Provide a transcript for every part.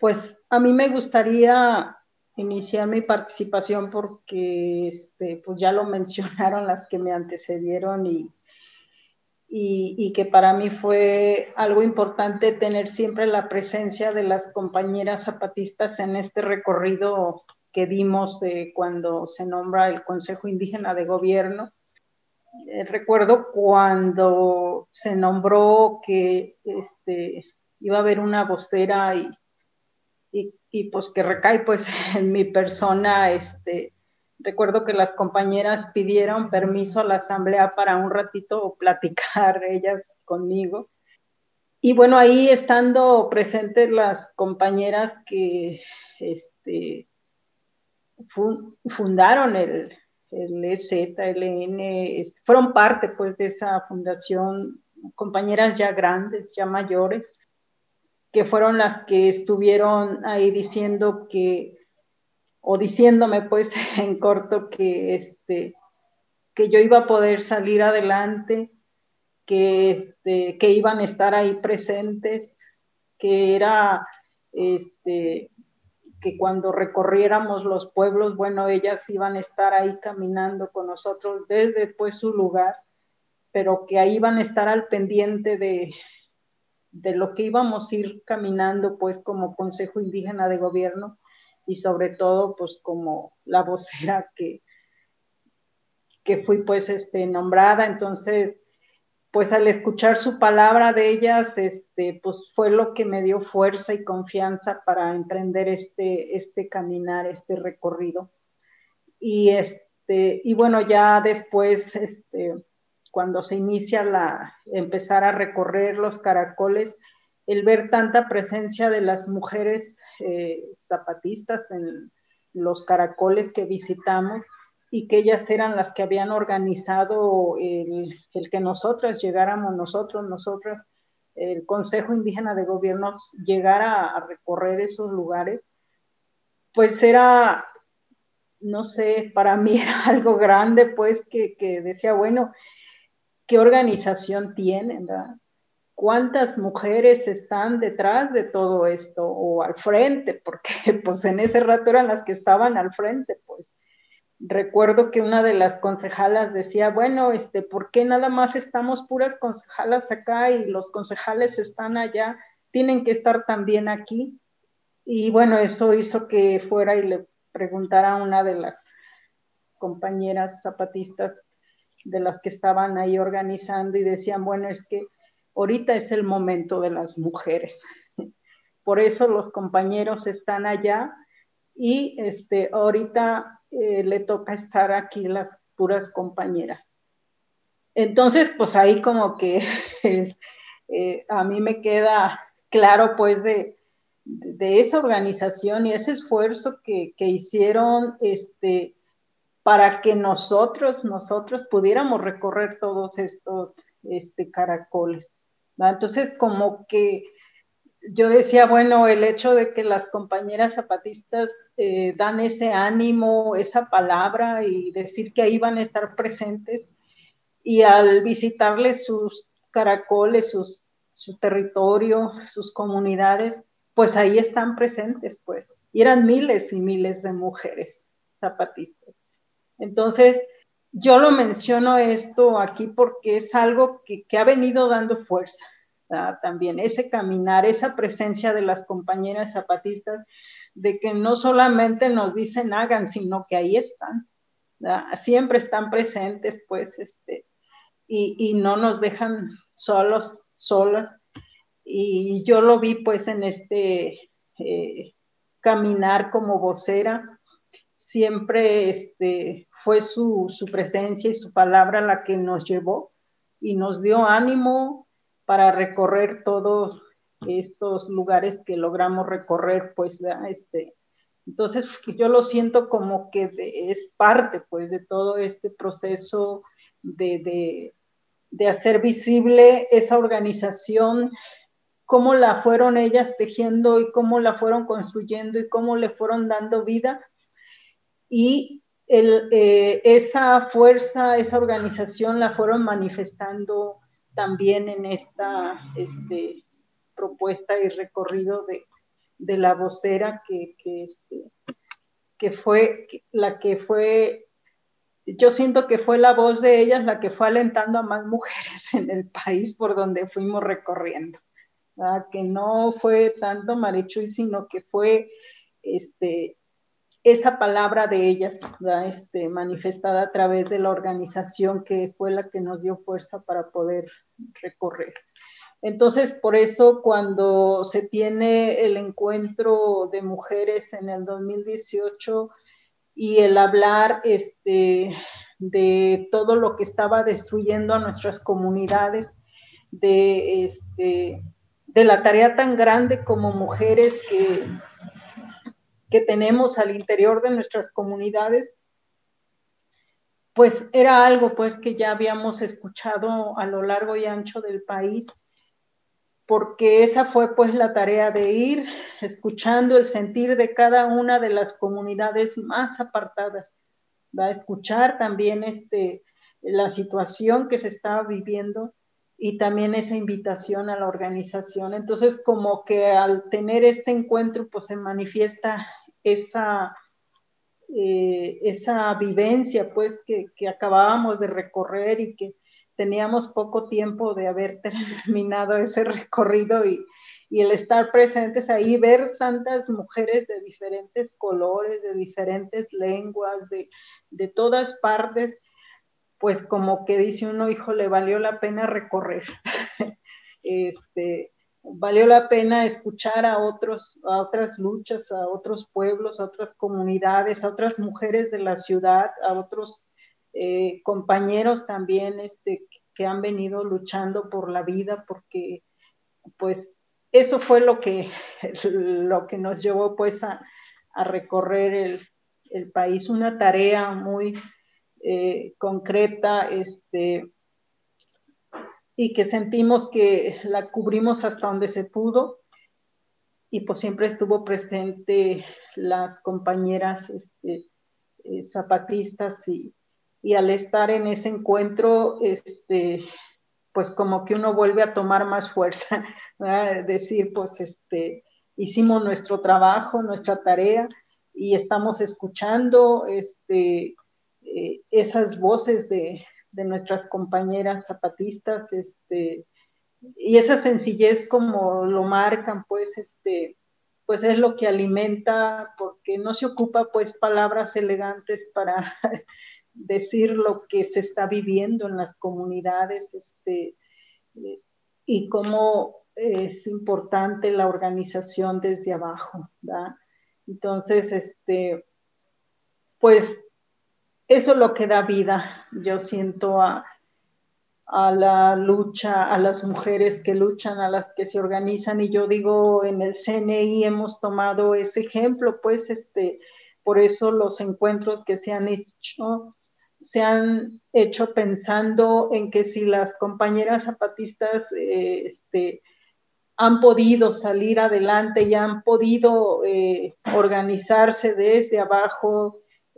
Pues a mí me gustaría iniciar mi participación porque pues ya lo mencionaron las que me antecedieron y que para mí fue algo importante tener siempre la presencia de las compañeras zapatistas en este recorrido que dimos cuando se nombra el Consejo Indígena de Gobierno. Recuerdo cuando se nombró que iba a haber una vocera y pues que recae pues en mi persona. Recuerdo que las compañeras pidieron permiso a la asamblea para un ratito platicar ellas conmigo. Y bueno, ahí estando presentes las compañeras que fundaron el EZLN, fueron parte pues de esa fundación, compañeras ya grandes, ya mayores, que fueron las que estuvieron ahí diciendo o diciéndome pues en corto que yo iba a poder salir adelante, que iban a estar ahí presentes, que era que cuando recorriéramos los pueblos, bueno, ellas iban a estar ahí caminando con nosotros desde pues su lugar, pero que ahí iban a estar al pendiente de lo que íbamos a ir caminando pues como Consejo Indígena de Gobierno y sobre todo pues como la vocera que fui pues nombrada. Entonces pues al escuchar su palabra de ellas, pues fue lo que me dio fuerza y confianza para emprender este caminar, este recorrido. Y bueno, ya después, cuando se inicia empezar a recorrer los caracoles, el ver tanta presencia de las mujeres zapatistas en los caracoles que visitamos, y que ellas eran las que habían organizado el que nosotras llegáramos, nosotras, el Consejo Indígena de Gobiernos llegara a recorrer esos lugares, pues era, no sé, para mí era algo grande, pues que decía, bueno, ¿qué organización tienen, verdad? ¿Cuántas mujeres están detrás de todo esto o al frente? Porque pues en ese rato eran las que estaban al frente, pues. Recuerdo que una de las concejalas decía, bueno, ¿por qué nada más estamos puras concejalas acá y los concejales están allá? Tienen que estar también aquí. Y bueno, eso hizo que fuera y le preguntara a una de las compañeras zapatistas de las que estaban ahí organizando, y decían, bueno, es que ahorita es el momento de las mujeres. Por eso los compañeros están allá y ahorita le toca estar aquí las puras compañeras. Entonces, pues ahí como que a mí me queda claro pues de esa organización y ese esfuerzo que hicieron para que nosotros pudiéramos recorrer todos estos caracoles, ¿no? Entonces, como que yo decía, bueno, el hecho de que las compañeras zapatistas dan ese ánimo, esa palabra y decir que ahí van a estar presentes, y al visitarles sus caracoles, su territorio, sus comunidades, pues ahí están presentes, pues. Y eran miles y miles de mujeres zapatistas. Entonces, yo lo menciono esto aquí porque es algo que ha venido dando fuerza. También ese caminar, esa presencia de las compañeras zapatistas, de que no solamente nos dicen hagan, sino que ahí están, ¿verdad? Siempre están presentes, pues, y no nos dejan solas. Y yo lo vi, pues, en caminar como vocera. Siempre fue su presencia y su palabra la que nos llevó y nos dio ánimo para recorrer todos estos lugares que logramos recorrer, pues, entonces yo lo siento como que es parte, pues, de todo este proceso de hacer visible esa organización, cómo la fueron ellas tejiendo y cómo la fueron construyendo y cómo le fueron dando vida. Y esa fuerza, esa organización la fueron manifestando también en esta propuesta y recorrido de la vocera que fue la que fue, yo siento que fue la voz de ellas la que fue alentando a más mujeres en el país por donde fuimos recorriendo, ¿verdad? Que no fue tanto Marichuy, sino que fue esa palabra de ellas, ¿verdad? Manifestada a través de la organización que fue la que nos dio fuerza para poder recorrer. Entonces, por eso cuando se tiene el encuentro de mujeres en el 2018 y el hablar de todo lo que estaba destruyendo a nuestras comunidades, de la tarea tan grande como mujeres que tenemos al interior de nuestras comunidades, pues era algo pues que ya habíamos escuchado a lo largo y ancho del país, porque esa fue pues la tarea de ir escuchando el sentir de cada una de las comunidades más apartadas, va a escuchar también la situación que se estaba viviendo y también esa invitación a la organización. Entonces, como que al tener este encuentro, pues se manifiesta esa vivencia, pues, que acabábamos de recorrer y que teníamos poco tiempo de haber terminado ese recorrido y el estar presentes ahí, ver tantas mujeres de diferentes colores, de diferentes lenguas, de todas partes, pues como que dice uno, hijo, le valió la pena recorrer. Valió la pena escuchar a otras luchas, a otros pueblos, a otras comunidades, a otras mujeres de la ciudad, a otros compañeros también que han venido luchando por la vida, porque pues eso fue lo que nos llevó pues a recorrer el país, una tarea muy concreta, y que sentimos que la cubrimos hasta donde se pudo, y pues siempre estuvo presente las compañeras zapatistas, y al estar en ese encuentro, pues como que uno vuelve a tomar más fuerza, ¿verdad? Decir, pues hicimos nuestro trabajo, nuestra tarea, y estamos escuchando esas voces de nuestras compañeras zapatistas, y esa sencillez como lo marcan, pues pues es lo que alimenta, porque no se ocupa pues palabras elegantes para decir lo que se está viviendo en las comunidades, y cómo es importante la organización desde abajo, ¿verdad? Entonces, pues eso es lo que da vida, yo siento, a la lucha, a las mujeres que luchan, a las que se organizan, y yo digo, en el CNI hemos tomado ese ejemplo, pues por eso los encuentros que se han hecho pensando en que si las compañeras zapatistas han podido salir adelante y han podido organizarse desde abajo,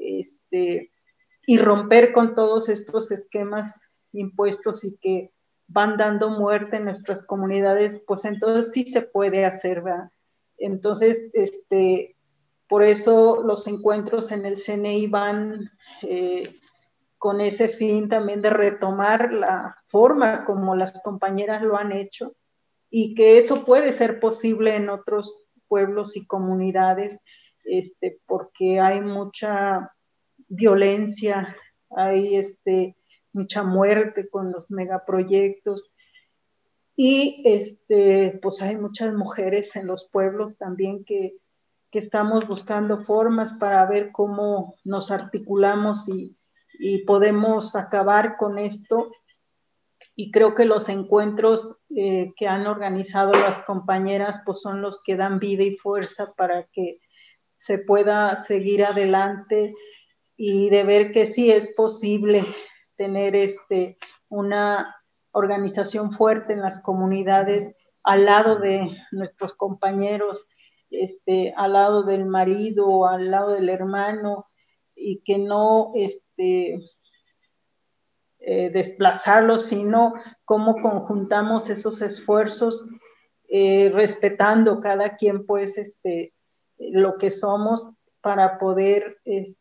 y romper con todos estos esquemas impuestos y que van dando muerte en nuestras comunidades, pues entonces sí se puede hacer, ¿verdad? Entonces, por eso los encuentros en el CNI van con ese fin también de retomar la forma como las compañeras lo han hecho, y que eso puede ser posible en otros pueblos y comunidades, porque hay mucha violencia, hay mucha muerte con los megaproyectos, y pues hay muchas mujeres en los pueblos también que estamos buscando formas para ver cómo nos articulamos y podemos acabar con esto. Y creo que los encuentros que han organizado las compañeras pues son los que dan vida y fuerza para que se pueda seguir adelante, y de ver que sí es posible tener una organización fuerte en las comunidades, al lado de nuestros compañeros, al lado del marido, al lado del hermano, y que no desplazarlos, sino cómo conjuntamos esos esfuerzos respetando cada quien pues lo que somos para poder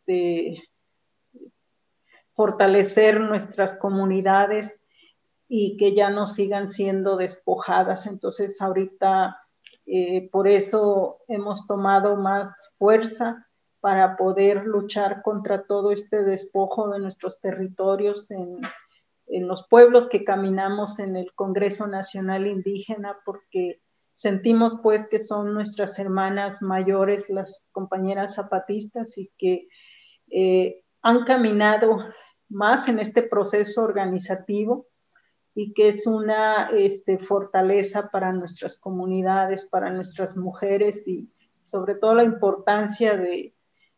fortalecer nuestras comunidades y que ya no sigan siendo despojadas. Entonces ahorita por eso hemos tomado más fuerza para poder luchar contra todo este despojo de nuestros territorios en los pueblos que caminamos en el Congreso Nacional Indígena, porque sentimos pues que son nuestras hermanas mayores, las compañeras zapatistas, y que han caminado más en este proceso organizativo y que es una fortaleza para nuestras comunidades, para nuestras mujeres, y sobre todo la importancia de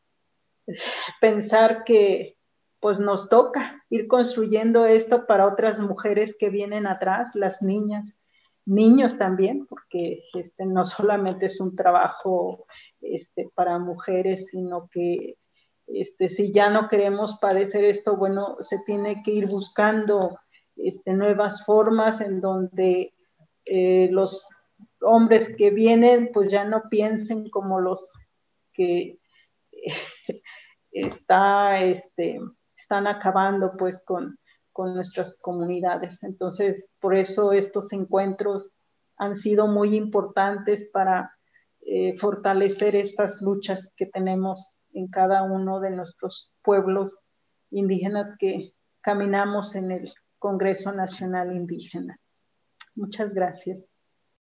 pensar que pues nos toca ir construyendo esto para otras mujeres que vienen atrás, las niñas, niños también, porque no solamente es un trabajo para mujeres, sino que si ya no queremos padecer esto, bueno, se tiene que ir buscando nuevas formas en donde los hombres que vienen pues ya no piensen como los que están acabando pues con nuestras comunidades. Entonces, por eso estos encuentros han sido muy importantes para fortalecer estas luchas que tenemos en cada uno de nuestros pueblos indígenas que caminamos en el Congreso Nacional Indígena. Muchas gracias.